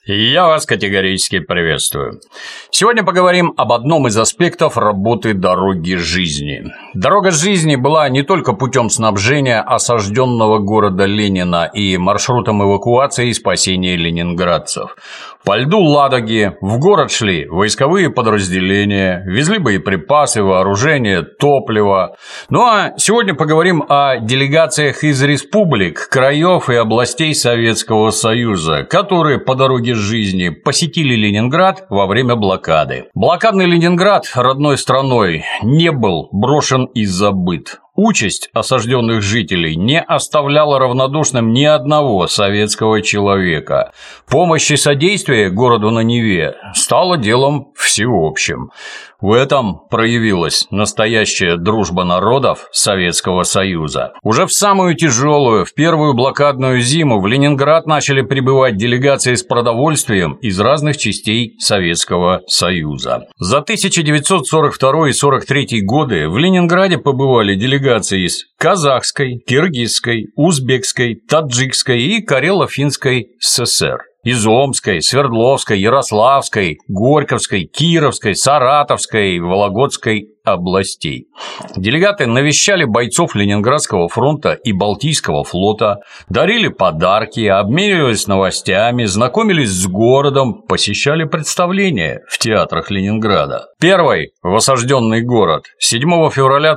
Я вас категорически приветствую. Сегодня поговорим об одном из аспектов работы дороги жизни. Дорога жизни была не только путем снабжения осажденного города Ленина и маршрутом эвакуации и спасения ленинградцев. По льду Ладоги в город шли войсковые подразделения, везли боеприпасы, вооружение, топливо. Ну а сегодня поговорим о делегациях из республик, краев и областей Советского Союза, которые по дороге жизни посетили Ленинград во время блокады. Блокадный Ленинград родной страной не был брошен и забыт. Участь осажденных жителей не оставляла равнодушным ни одного советского человека. Помощь и содействие городу на Неве стало делом всеобщим. В этом проявилась настоящая дружба народов Советского Союза. Уже в самую тяжелую, в первую блокадную зиму в Ленинград начали прибывать делегации с продовольствием из разных частей Советского Союза. За 1942 и 1943 годы в Ленинграде побывали делегации из Казахской, Киргизской, Узбекской, Таджикской и Карело-Финской ССР. Из Омской, Свердловской, Ярославской, Горьковской, Кировской, Саратовской, Вологодской областей. Делегаты навещали бойцов Ленинградского фронта и Балтийского флота, дарили подарки, обменивались новостями, знакомились с городом, посещали представления в театрах Ленинграда. Первой в осажденный город 7 февраля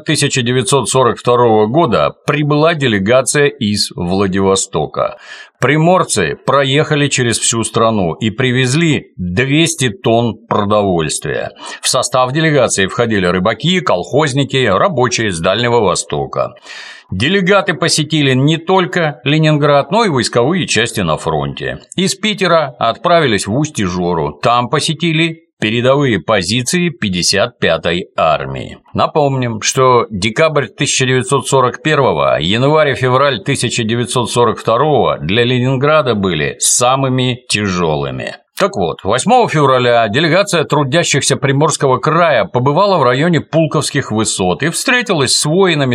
1942 года прибыла делегация из Владивостока. Приморцы проехали через всю страну и привезли 200 тонн продовольствия. В состав делегации входили рыбаки, колхозники, рабочие с Дальнего Востока. Делегаты посетили не только Ленинград, но и войсковые части на фронте. Из Питера отправились в Усть-Ижору, там посетили передовые позиции 55-й армии. Напомним, что декабрь 1941, январь и февраль 1942 для Ленинграда были самыми тяжелыми. Так вот, 8 февраля делегация трудящихся Приморского края побывала в районе Пулковских высот и встретилась с воинами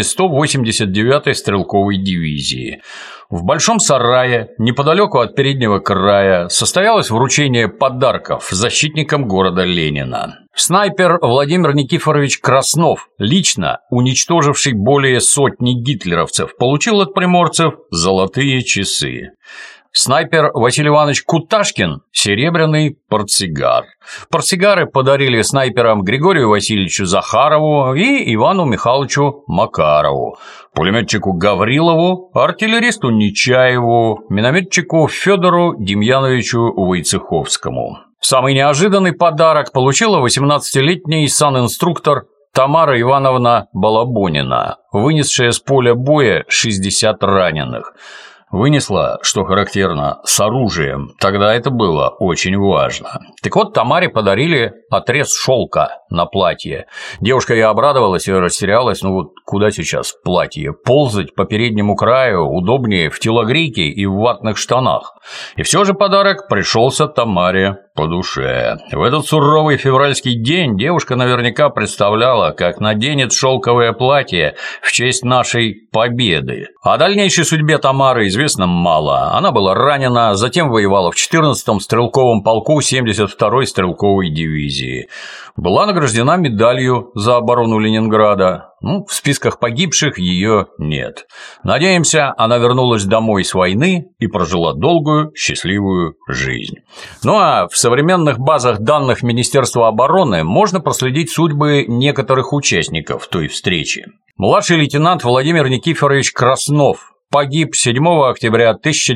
189-й стрелковой дивизии. В Большом Сарае, неподалеку от Переднего края, состоялось вручение подарков защитникам города Ленина. Снайпер Владимир Никифорович Краснов, лично уничтоживший более сотни гитлеровцев, получил от приморцев золотые часы. Снайпер Василий Иванович Куташкин – серебряный портсигар. Портсигары подарили снайперам Григорию Васильевичу Захарову и Ивану Михайловичу Макарову, пулеметчику Гаврилову, артиллеристу Нечаеву, минометчику Федору Демьяновичу Войцеховскому. Самый неожиданный подарок получила 18-летний санинструктор Тамара Ивановна Балабонина, вынесшая с поля боя 60 раненых. Вынесла, что характерно, с оружием. Тогда это было очень важно. Так вот, Тамаре подарили отрез шелка на платье. Девушка и обрадовалась, и растерялась. Ну вот куда сейчас платье? Ползать по переднему краю удобнее в телогрейке и в ватных штанах. И все же подарок пришелся Тамаре по душе. В этот суровый февральский день девушка наверняка представляла, как наденет шелковое платье в честь нашей победы. О дальнейшей судьбе Тамары известно мало. Она была ранена, затем воевала в 14-м стрелковом полку 72-й стрелковой дивизии. Была награждена медалью за оборону Ленинграда. В списках погибших ее нет. Надеемся, она вернулась домой с войны и прожила долгую, счастливую жизнь. Ну а в современных базах данных Министерства обороны можно проследить судьбы некоторых участников той встречи. Младший лейтенант Владимир Никифорович Краснов погиб 7 октября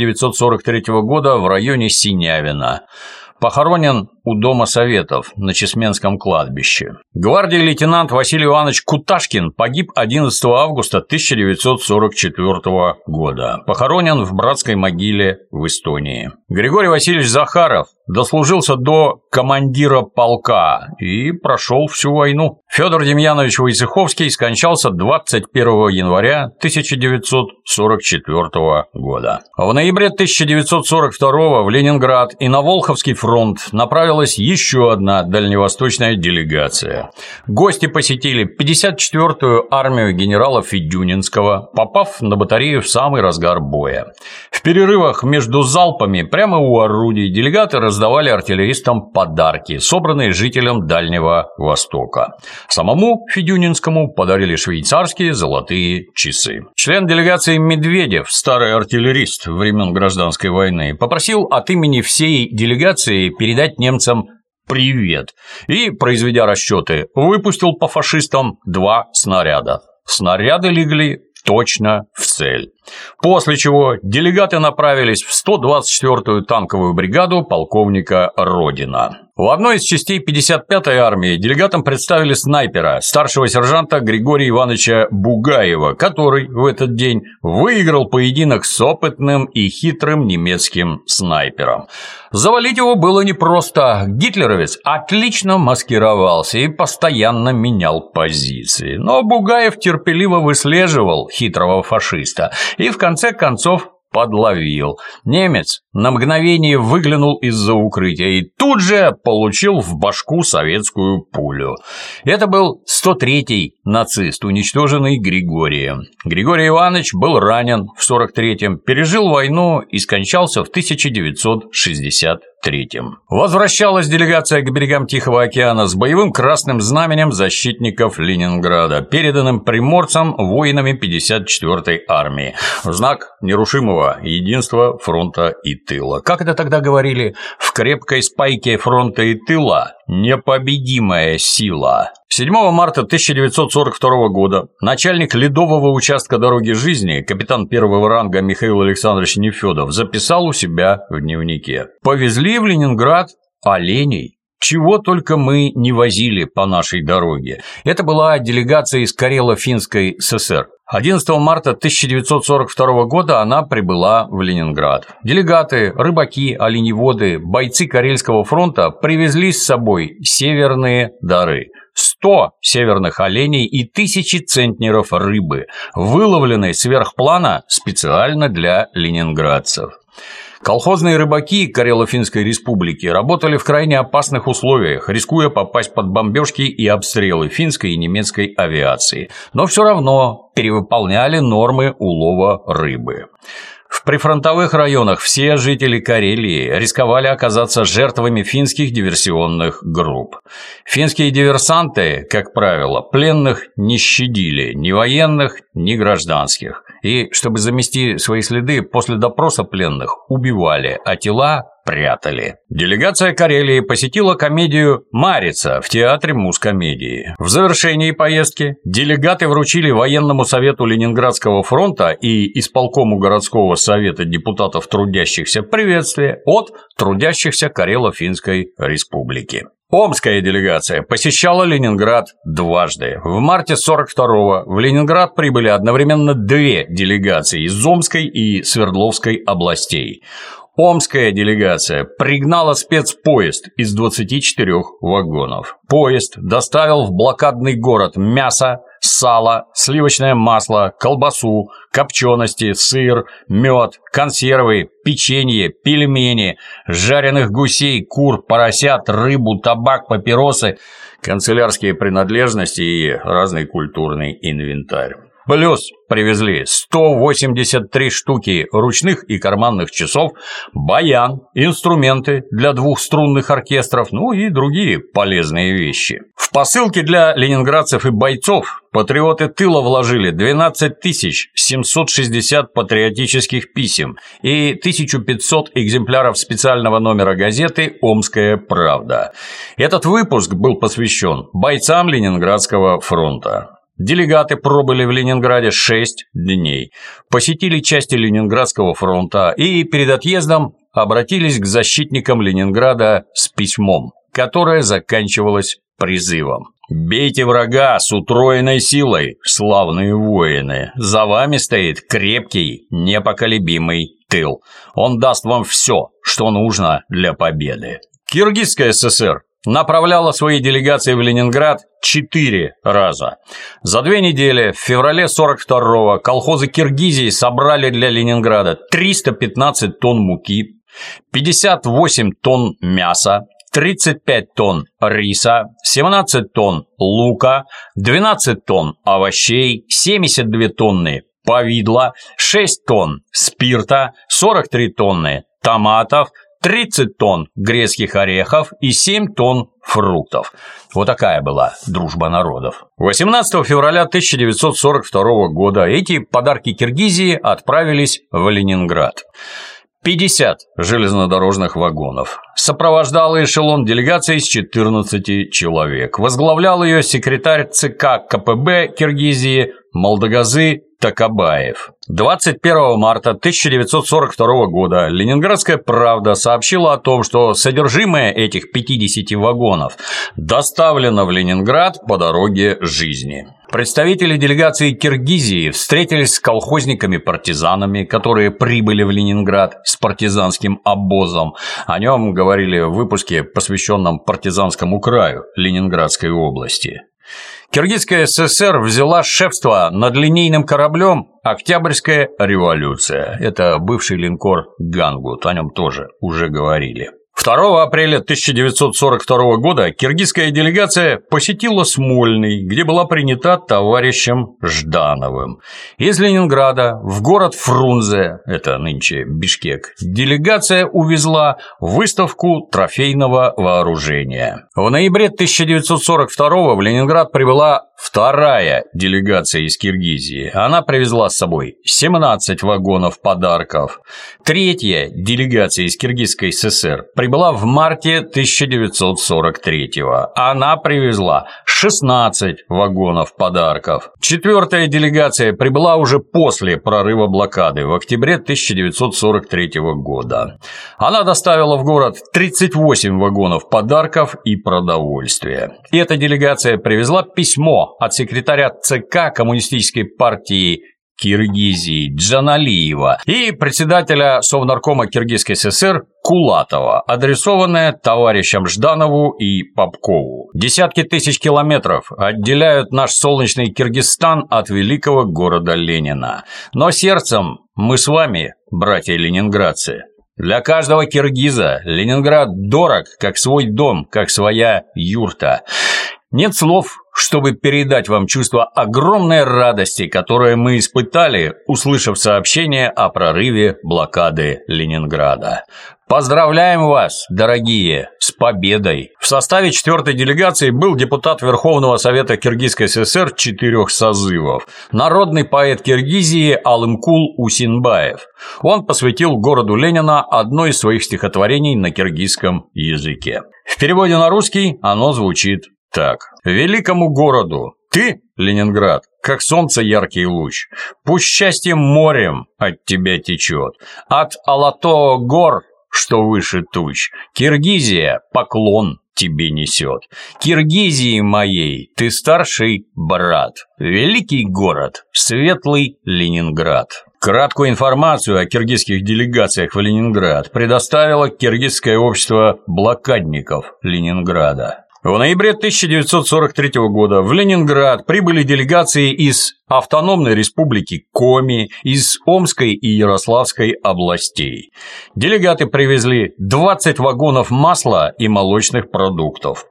1943 года в районе Синявина. Похоронен у Дома Советов на Чесменском кладбище. Гвардии лейтенант Василий Иванович Куташкин погиб 11 августа 1944 года. Похоронен в братской могиле в Эстонии. Григорий Васильевич Захаров дослужился до командира полка и прошел всю войну. Федор Демьянович Войцеховский скончался 21 января 1944 года. В ноябре 1942 в Ленинград и на Волховский фронт направилась направлялась еще одна дальневосточная делегация. Гости посетили 54-ю армию генерала Федюнинского, попав на батарею в самый разгар боя. В перерывах между залпами прямо у орудий делегаты раздавали артиллеристам подарки, собранные жителям Дальнего Востока. Самому Федюнинскому подарили швейцарские золотые часы. Член делегации Медведев, старый артиллерист времен Гражданской войны, попросил от имени всей делегации передать немцам привет и, произведя расчеты, выпустил по фашистам 2 снаряда. Снаряды легли точно в цель. После чего делегаты направились в 124-ю танковую бригаду полковника Родина. В одной из частей 55-й армии делегатам представили снайпера, старшего сержанта Григория Ивановича Бугаева, который в этот день выиграл поединок с опытным и хитрым немецким снайпером. Завалить его было непросто. Гитлеровец отлично маскировался и постоянно менял позиции. Но Бугаев терпеливо выслеживал хитрого фашиста и в конце концов подловил. Немец на мгновение выглянул из-за укрытия и тут же получил в башку советскую пулю. Это был 103-й нацист, уничтоженный Григорием. Григорий Иванович был ранен в 43-м, пережил войну и скончался в 1963-м. Возвращалась делегация к берегам Тихого океана с боевым красным знаменем защитников Ленинграда, переданным приморцам воинами 54-й армии, в знак нерушимого единства фронта и тыла. Как это тогда говорили? В крепкой спайке фронта и тыла непобедимая сила. 7 марта 1942 года начальник ледового участка дороги жизни, капитан первого ранга Михаил Александрович Нефёдов, записал у себя в дневнике: «Повезли в Ленинград оленей. Чего только мы не возили по нашей дороге». Это была делегация из Карело-Финской ССР. 11 марта 1942 года она прибыла в Ленинград. Делегаты, рыбаки, оленеводы, бойцы Карельского фронта привезли с собой северные дары. 100 северных оленей и тысячи центнеров рыбы, выловленной сверх плана специально для ленинградцев. Колхозные рыбаки Карело-Финской республики работали в крайне опасных условиях, рискуя попасть под бомбежки и обстрелы финской и немецкой авиации, но все равно перевыполняли нормы улова рыбы. В прифронтовых районах все жители Карелии рисковали оказаться жертвами финских диверсионных групп. Финские диверсанты, как правило, пленных не щадили, ни военных, ни гражданских. И, чтобы замести свои следы, после допроса пленных убивали, а тела прятали. Делегация Карелии посетила комедию «Марица» в театре Мускомедии. В завершении поездки делегаты вручили военному совету Ленинградского фронта и исполкому городского совета депутатов трудящихся приветствие от трудящихся Карело-Финской республики. Омская делегация посещала Ленинград дважды. В марте 1942-го в Ленинград прибыли одновременно 2 делегации из Омской и Свердловской областей. Омская делегация пригнала спецпоезд из 24 вагонов. Поезд доставил в блокадный город мясо, сало, сливочное масло, колбасу, копчености, сыр, мед, консервы, печенье, пельмени, жареных гусей, кур, поросят, рыбу, табак, папиросы, канцелярские принадлежности и разный культурный инвентарь. Плюс привезли 183 штуки ручных и карманных часов, баян, инструменты для 2 струнных оркестров, ну и другие полезные вещи. В посылки для ленинградцев и бойцов патриоты тыла вложили 12 760 патриотических писем и 1500 экземпляров специального номера газеты «Омская правда». Этот выпуск был посвящен бойцам Ленинградского фронта. Делегаты пробыли в Ленинграде 6 дней, посетили части Ленинградского фронта и перед отъездом обратились к защитникам Ленинграда с письмом, которое заканчивалось призывом: «Бейте врага с утроенной силой, славные воины! За вами стоит крепкий, непоколебимый тыл. Он даст вам все, что нужно для победы». Киргизская ССР направляла свои делегации в Ленинград 4 раза. За 2 недели в феврале 1942-го колхозы Киргизии собрали для Ленинграда 315 тонн муки, 58 тонн мяса, 35 тонн риса, 17 тонн лука, 12 тонн овощей, 72 тонны повидла, 6 тонн спирта, 43 тонны томатов, 30 тонн грецких орехов и 7 тонн фруктов. Вот такая была дружба народов. 18 февраля 1942 года эти подарки Киргизии отправились в Ленинград. 50 железнодорожных вагонов. Сопровождал эшелон делегации из 14 человек. Возглавлял ее секретарь ЦК КПБ Киргизии Молдагазы Такабаев. 21 марта 1942 года Ленинградская правда сообщила о том, что содержимое этих 50 вагонов доставлено в Ленинград по дороге жизни. Представители делегации Киргизии встретились с колхозниками-партизанами, которые прибыли в Ленинград с партизанским обозом. О нем говорили в выпуске, посвященном партизанскому краю Ленинградской области. Киргизская ССР взяла шефство над линейным кораблем «Октябрьская революция». Это бывший линкор «Гангут», о нем тоже уже говорили. 2 апреля 1942 года киргизская делегация посетила Смольный, где была принята товарищем Ждановым. Из Ленинграда в город Фрунзе, это нынче Бишкек, делегация увезла выставку трофейного вооружения. В ноябре 1942 в Ленинград прибыла вторая делегация из Киргизии. Она привезла с собой 17 вагонов подарков. Третья делегация из Киргизской ССР прибыла в марте 1943-го. Она привезла 16 вагонов подарков. Четвертая делегация прибыла уже после прорыва блокады в октябре 1943 года. Она доставила в город 38 вагонов подарков и продовольствия. Эта делегация привезла письмо от секретаря ЦК Коммунистической партии Киргизии Джаналиева и председателя Совнаркома Киргизской ССР Кулатова, адресованное товарищам Жданову и Попкову. Десятки тысяч километров отделяют наш солнечный Киргизстан от великого города Ленина. Но сердцем мы с вами, братья-ленинградцы. Для каждого киргиза Ленинград дорог, как свой дом, как своя юрта. Нет слов, чтобы передать вам чувство огромной радости, которое мы испытали, услышав сообщение о прорыве блокады Ленинграда. Поздравляем вас, дорогие, с победой! В составе 4-й делегации был депутат Верховного Совета Киргизской ССР 4 созывов, народный поэт Киргизии Алымкул Усинбаев. Он посвятил городу Ленина одно из своих стихотворений на киргизском языке. В переводе на русский оно звучит так. «Великому городу ты, Ленинград, как солнце яркий луч, пусть счастьем морем от тебя течет, от Алатоо гор, что выше туч, Киргизия поклон тебе несет. Киргизии моей ты старший брат, великий город, светлый Ленинград». Краткую информацию о киргизских делегациях в Ленинград предоставило Киргизское общество блокадников Ленинграда. В ноябре 1943 года в Ленинград прибыли делегации из Автономной Республики Коми, из Омской и Ярославской областей. Делегаты привезли 20 вагонов масла и молочных продуктов,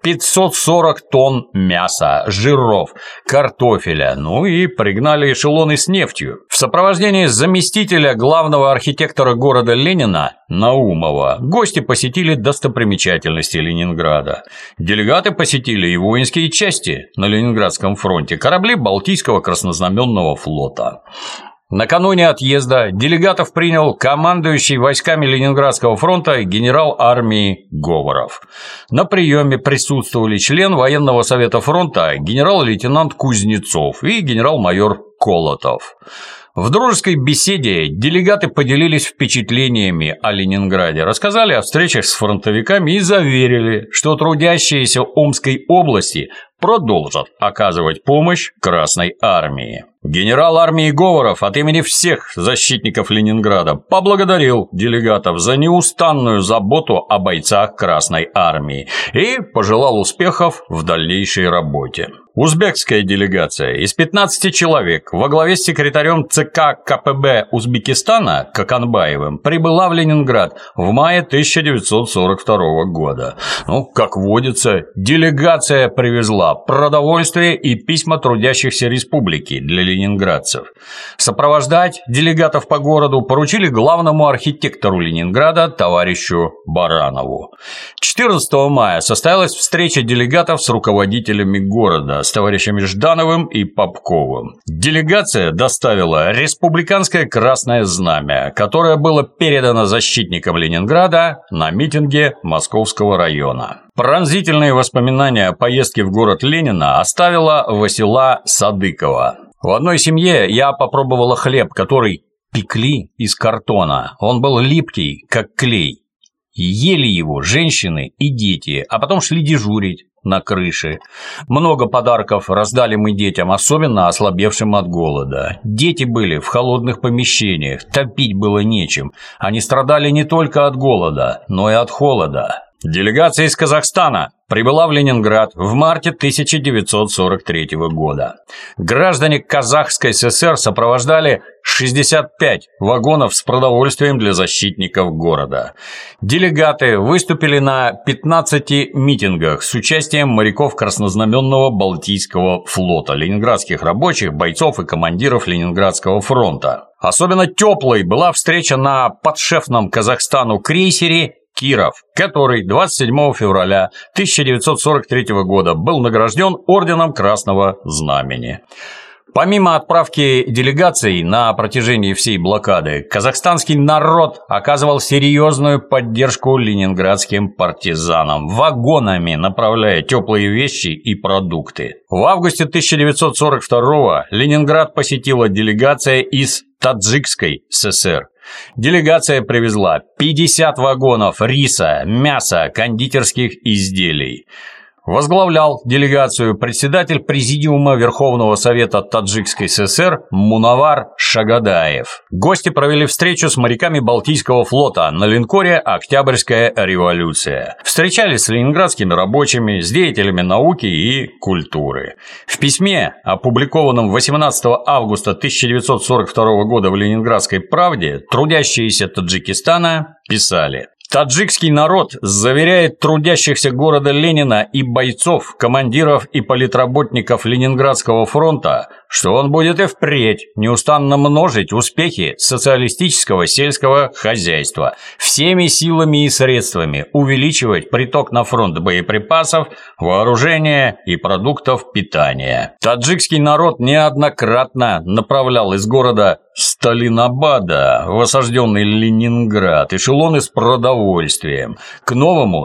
540 тонн мяса, жиров, картофеля, ну и пригнали эшелоны с нефтью. В сопровождении заместителя главного архитектора города Ленина Наумова гости посетили достопримечательности Ленинграда. Делегаты посетили и воинские части на Ленинградском фронте, корабли Балтийского краснознаменного флота. Накануне отъезда делегатов принял командующий войсками Ленинградского фронта генерал армии Говоров. На приеме присутствовали член военного совета фронта генерал-лейтенант Кузнецов и генерал-майор Колотов. В дружеской беседе делегаты поделились впечатлениями о Ленинграде, рассказали о встречах с фронтовиками и заверили, что трудящиеся Омской области продолжат оказывать помощь Красной армии. Генерал армии Говоров от имени всех защитников Ленинграда поблагодарил делегатов за неустанную заботу о бойцах Красной армии и пожелал успехов в дальнейшей работе. Узбекская делегация из 15 человек во главе с секретарем ЦК КПБ Узбекистана Коканбаевым прибыла в Ленинград в мае 1942 года. Как водится, делегация привезла продовольствие и письма трудящихся республики для ленинградцев. Сопровождать делегатов по городу поручили главному архитектору Ленинграда товарищу Баранову. 14 мая состоялась встреча делегатов с руководителями города, с товарищами Ждановым и Попковым. Делегация доставила республиканское Красное Знамя, которое было передано защитникам Ленинграда на митинге Московского района. Пронзительные воспоминания о поездке в город Ленина оставила Васила Садыкова. В одной семье я попробовала хлеб, который пекли из картона. Он был липкий, как клей. Ели его женщины и дети, а потом шли дежурить на крыше. Много подарков раздали мы детям, особенно ослабевшим от голода. Дети были в холодных помещениях, топить было нечем. Они страдали не только от голода, но и от холода. Делегация из Казахстана прибыла в Ленинград в марте 1943 года. Граждане Казахской ССР сопровождали 65 вагонов с продовольствием для защитников города. Делегаты выступили на 15 митингах с участием моряков Краснознаменного Балтийского флота, ленинградских рабочих, бойцов и командиров Ленинградского фронта. Особенно теплой была встреча на подшефном Казахстану крейсере «Киров», который 27 февраля 1943 года был награжден орденом Красного Знамени. Помимо отправки делегаций на протяжении всей блокады, казахстанский народ оказывал серьезную поддержку ленинградским партизанам, вагонами направляя теплые вещи и продукты. В августе 1942 Ленинград посетила делегация из Таджикской ССР. Делегация привезла 50 вагонов риса, мяса, кондитерских изделий. Возглавлял делегацию председатель Президиума Верховного Совета Таджикской ССР Мунавар Шагадаев. Гости провели встречу с моряками Балтийского флота на линкоре «Октябрьская революция». Встречались с ленинградскими рабочими, с деятелями науки и культуры. В письме, опубликованном 18 августа 1942 года в «Ленинградской правде», трудящиеся Таджикистана писали: «Таджикский народ заверяет трудящихся города Ленина и бойцов, командиров и политработников Ленинградского фронта, что он будет и впредь неустанно множить успехи социалистического сельского хозяйства, всеми силами и средствами увеличивать приток на фронт боеприпасов, вооружения и продуктов питания. Таджикский народ неоднократно направлял из города Сталинабада в осажденный Ленинград эшелоны с продовольствием. К новому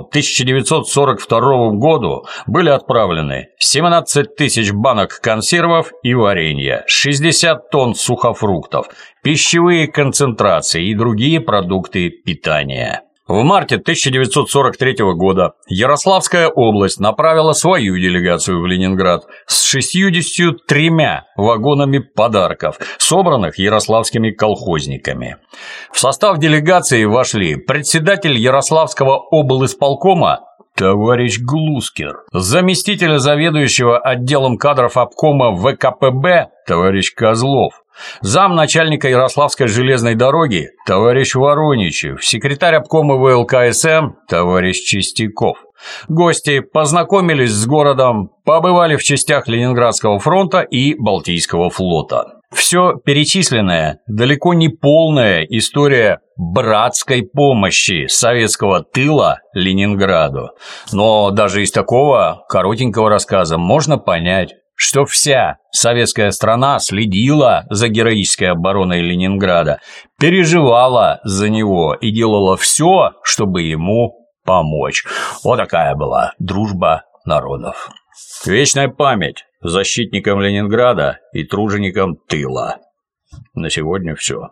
1942 году были отправлены 17 тысяч банок консервов и варенья, 60 тонн сухофруктов, пищевые концентрации и другие продукты питания». В марте 1943 года Ярославская область направила свою делегацию в Ленинград с 63 вагонами подарков, собранных ярославскими колхозниками. В состав делегации вошли председатель Ярославского облисполкома товарищ Глускер, заместитель заведующего отделом кадров обкома ВКПБ товарищ Козлов, замначальника Ярославской железной дороги товарищ Вороничев, секретарь обкома ВЛКСМ товарищ Чистяков. Гости познакомились с городом, побывали в частях Ленинградского фронта и Балтийского флота. Все перечисленное далеко не полная история братской помощи советского тыла Ленинграду. Но даже из такого коротенького рассказа можно понять, что вся советская страна следила за героической обороной Ленинграда, переживала за него и делала все, чтобы ему помочь. Вот такая была дружба народов. Вечная память защитникам Ленинграда и труженикам тыла. На сегодня все.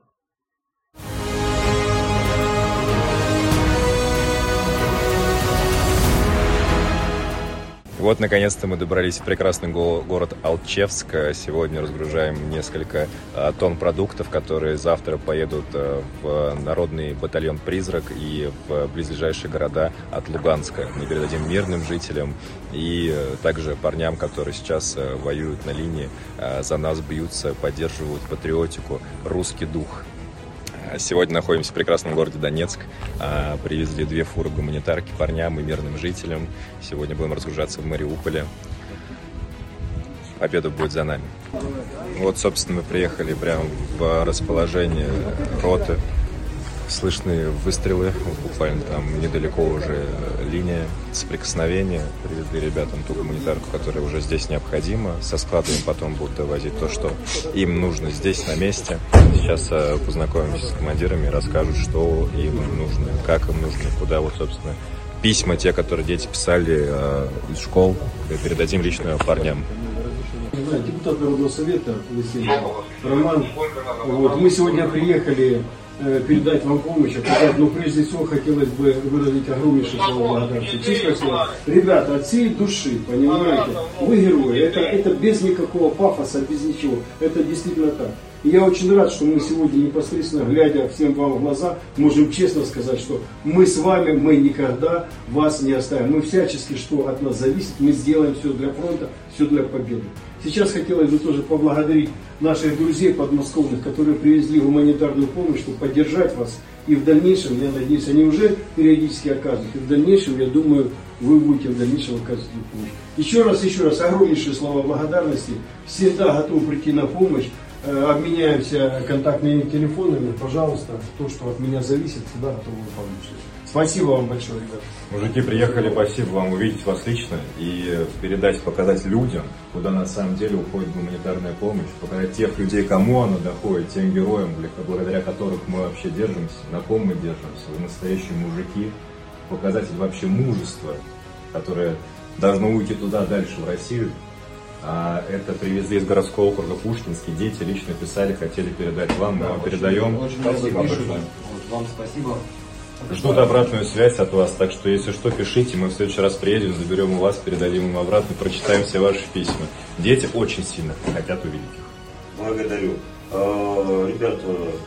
Вот, наконец-то мы добрались в прекрасный город Алчевск. Сегодня разгружаем несколько тонн продуктов, которые завтра поедут в народный батальон «Призрак» и в близлежащие города от Луганска. Мы передадим мирным жителям и также парням, которые сейчас воюют на линии, за нас бьются, поддерживают патриотику, русский дух. Сегодня находимся в прекрасном городе Донецк. Привезли 2 фуры гуманитарки парням и мирным жителям. Сегодня будем разгружаться в Мариуполе. Победа будет за нами. Вот, собственно, мы приехали прямо в расположение роты. Слышны выстрелы. Буквально там недалеко уже линия соприкосновения. Привезли ребятам ту гуманитарку, которая уже здесь необходима. Со склада им потом будут довозить то, что им нужно здесь, на месте. Сейчас познакомимся с командирами, расскажут, что им нужно, как им нужно, куда. Вот, собственно, письма, те, которые дети писали из школ, передадим лично парням. Депутат Народного совета Роман. Вот, мы сегодня приехали передать вам помощь, оказать, но прежде всего хотелось бы выразить огромнейшее слово благодарности. Честное слово, ребята, от всей души, понимаете, вы герои, это без никакого пафоса, без ничего, это действительно так. И я очень рад, что мы сегодня непосредственно, глядя всем вам в глаза, можем честно сказать, что мы с вами, мы никогда вас не оставим. Мы всячески, что от нас зависит, мы сделаем все для фронта, все для победы. Сейчас хотелось бы тоже поблагодарить наших друзей подмосковных, которые привезли гуманитарную помощь, чтобы поддержать вас. И в дальнейшем, я надеюсь, они уже периодически оказывают. И в дальнейшем, я думаю, вы будете в дальнейшем оказывать помощь. Еще раз, огромнейшие слова благодарности. Всегда готов прийти на помощь. Обменяемся контактными телефонами. Пожалуйста, то, что от меня зависит, всегда готовы помочь. Спасибо вам большое, ребята. Мужики приехали, спасибо вам, увидеть вас лично и передать, показать людям, куда на самом деле уходит гуманитарная помощь, показать тех людей, кому она доходит, тем героям, благодаря которых мы вообще держимся, на ком мы держимся, вы настоящие мужики, показать вообще мужество, которое должно уйти туда, дальше, в Россию. А это привезли из городского округа Пушкинский, дети лично писали, хотели передать вам, мы вам передаем. Спасибо большое. Вам спасибо. Ждут обратную связь от вас, так что если что, пишите, мы в следующий раз приедем, заберем у вас, передадим им обратно, прочитаем все ваши письма. Дети очень сильно хотят увидеть их. Благодарю. Ребята,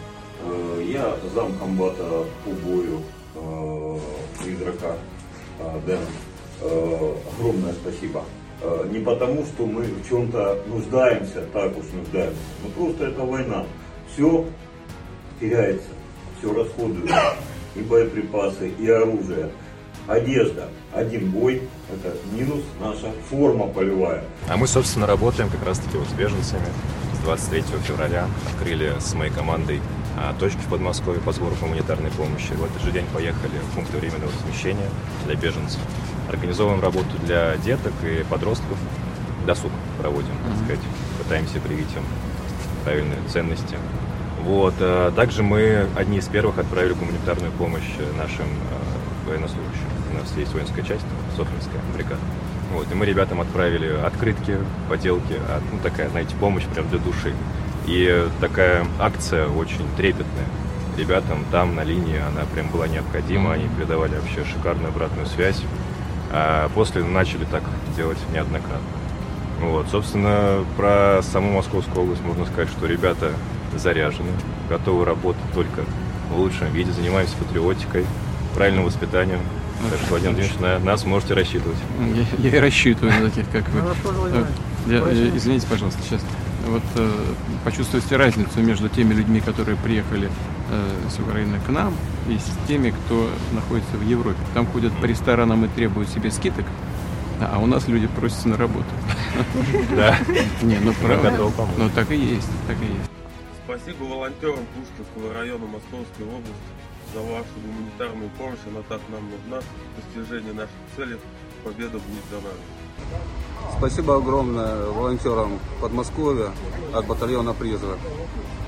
я замкомбата по бою «Призрака» Дэн. Огромное спасибо. Не потому, что мы в чем-то нуждаемся, так уж нуждаемся, но просто это война. Все теряется, все расходуется. И боеприпасы, и оружие, одежда. Один бой – это минус наша форма полевая. А мы, собственно, работаем как раз-таки вот с беженцами. С 23 февраля открыли с моей командой точки в Подмосковье по сбору гуманитарной помощи. В этот же день поехали в пункты временного размещения для беженцев. Организовываем работу для деток и подростков. Досуг проводим, так сказать. Пытаемся привить им правильные ценности. Вот. Также мы одни из первых отправили гуманитарную помощь нашим военнослужащим. У нас есть воинская часть, Сохнинская бригада. Вот. И мы ребятам отправили открытки, поделки, такая, знаете, помощь прям для души. И такая акция очень трепетная. Ребятам там на линии она прям была необходима, они передавали вообще шикарную обратную связь. А после начали так делать неоднократно. Вот. Собственно, про саму Московскую область можно сказать, что ребята заряжены, готовы работать только в лучшем виде, занимаемся патриотикой, правильным воспитанием. Так что, Владимир Владимирович, на нас можете рассчитывать. Я и рассчитываю на таких, как вы. Извините, пожалуйста, сейчас. Вот почувствуйте разницу между теми людьми, которые приехали с Украины к нам, и с теми, кто находится в Европе. Там ходят по ресторанам и требуют себе скидок, а у нас люди просятся на работу. Да. Не, ну правда. Ну так и есть, так и есть. Спасибо волонтерам Пушкинского района Московской области за вашу гуманитарную помощь. Она так нам нужна. Достижение наших целей. Победа будет за нами. Спасибо огромное волонтерам Подмосковья от батальона «Призрак».